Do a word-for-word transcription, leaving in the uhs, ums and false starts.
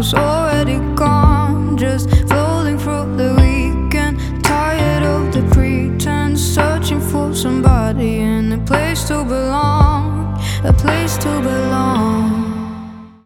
was already gone, just floating through the weekend. Tired of the pretense, searching for somebody and a place to belong, a place to belong.